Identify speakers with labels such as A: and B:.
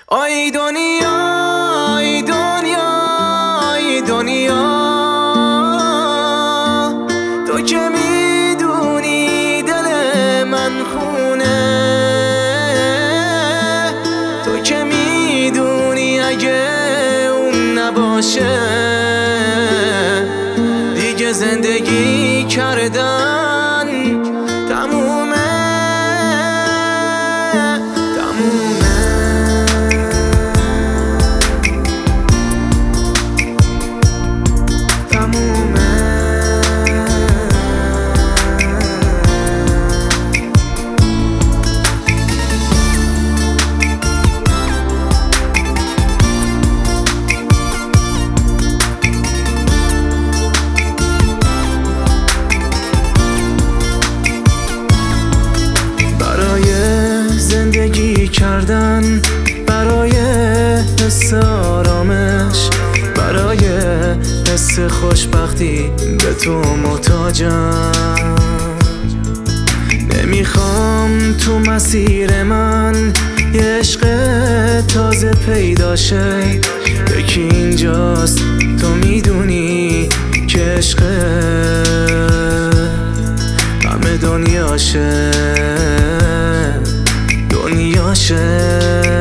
A: آی دنیا ای دنیا ای دنیا، تو که میدونی دل من خونه، تو که میدونی اگه اون نباشه دیگه زندگی کردن تمومه. زندگی کردن برای حس آرامش، برای حس خوشبختی به تو محتاجم. نمیخوام تو مسیر من یه عشق تازه پیدا شه، یکی اینجاست تو میدونی که عشق همه دنیاشه.